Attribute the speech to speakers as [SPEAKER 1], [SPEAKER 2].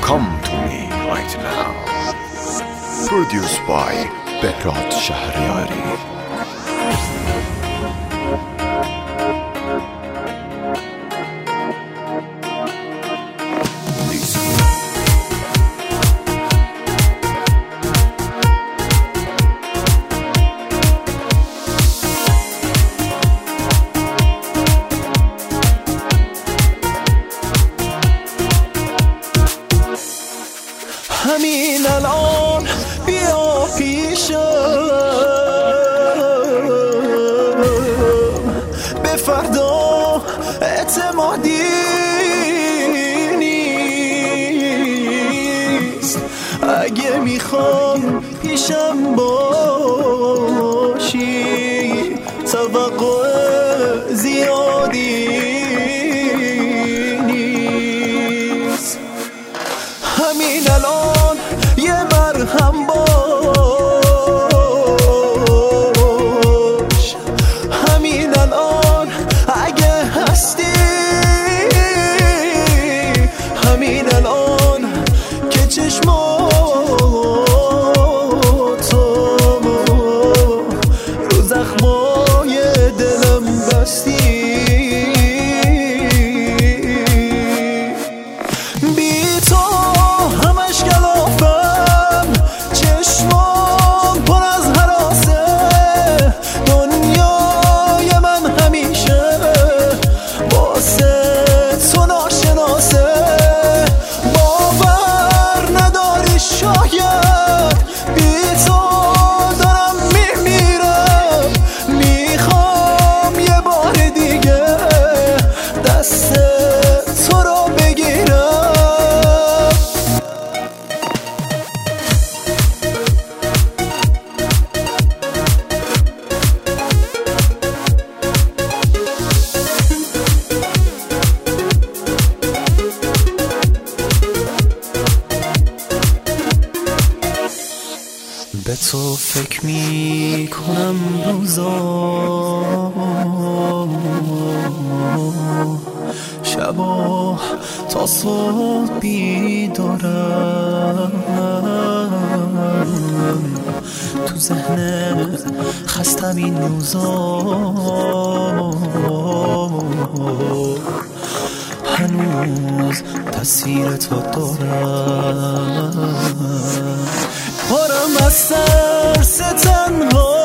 [SPEAKER 1] Come to me right now. Produced by Behrad Shahriari.
[SPEAKER 2] همین الان بیا پیشم، به فردا اعتمادی نیست. اگه میخوام پیشم باشی توقع زیادی نیست. همین الان یه مرهم باش، همین الان اگه هستی، همین الان که چشماتو رو زخمای دلم بستی. بی تو همش گلافم، چشمام پر از هراسه، دنیای من همیشه واسه تو ناشناسه. باور نداری شاید بی تو دارم میمیرم، میخوام یه بار دیگه دست تو رو بگیرم. به تو فکر میکنم روزا، شبا تا صبح بیدارم، تو ذهن خستم این روزا، هنوز تصویر تو دارم. پرم از ترس تنها